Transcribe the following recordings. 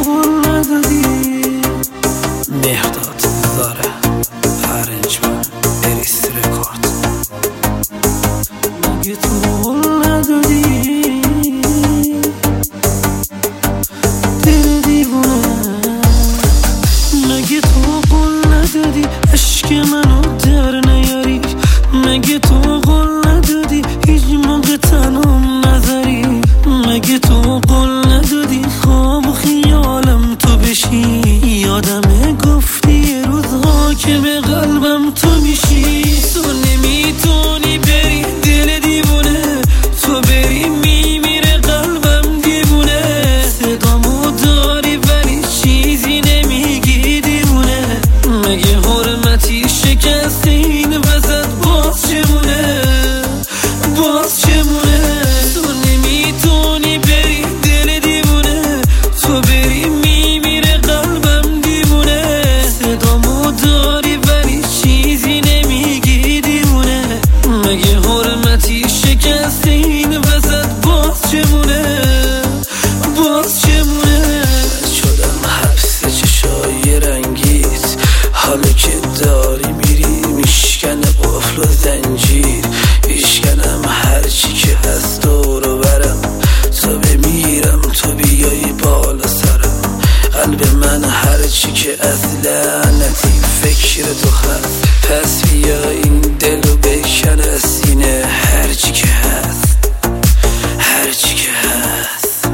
قول ندادی. مهداد زاره هرنجمن اریس رکورد. مگه تو قول ندادی دل دیوونه؟ مگه تو قول ندادی عشق منو در نیاری؟ مگه تو قول ندادی هیچ موقع تنم نذاری؟ مگه تو قول ندادی خواب و خیالم تو بشی؟ یادمه گفتی یه روزها که به قلبم تو میشی. تو نمیتونی بری دل دیوونه، تو بری میمیره قلبم دیوونه. صدامو داری ولی چیزی نمیگی دیوونه. مگه حرمتی شکسته این وسط باز چمونه؟ باز چمونه؟ تو نمیتونی بری دل دیوونه، تو بری میمیره قلبم دیوونه. صدامو داری ولی چیزی نمیگی دیوونه. مگه حرمتی شکسته این وسط باز چمونه؟ باز چمونه؟ شدم حبس چشای رنگیت، حالا که داری میری میشکنه قفل و زنجیر. میشکنم هرچی که هست دورو برم، تو بمیرم تو بیای بالا سرم. قلب من هرچی که از لعنتی فکر تو هست، پس بیا این دلو بکن از سینه. هرچی که هست هرچی که هست.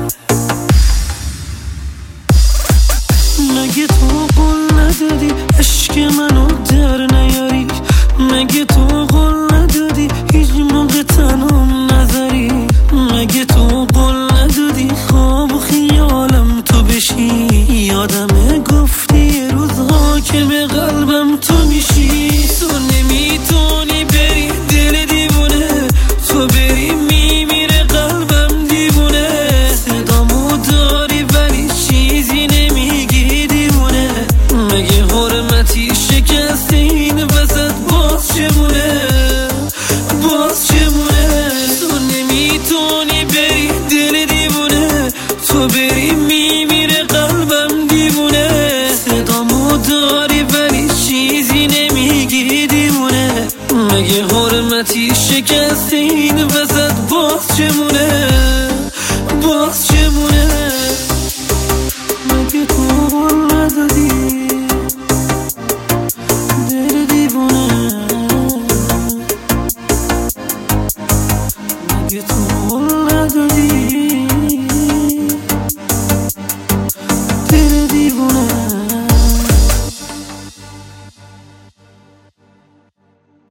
مگه تو قول ندادی عشق منو در نیاری؟ مگه تو قول ندادی هیچ موقع تنم نذاری؟ مگه تو قول ندادی خواب و خیالم تو بشی؟ یادمه گفتی یه روزها که به قلبم تو میشی. تو نمیتونی بری دل دیوونه، تو بری میمیره قلبم دیوونه. صدامو داری ولی چیزی نمیگی دیوونه. مگه حرمتی شکسته این وسط باز چمونه؟ باز چمونه؟ تو نمیتونی بری دل دیوونه، تو بری میمیره قلبم دیوونه. صدامو داری ولی چیزی نمیگی دیوونه. مگه حرمتی شکسته این وسط باز چمونه؟ باز چمونه؟ مگه تو قول ندادی دل دیوونه؟ مگه تو قول ندادی دل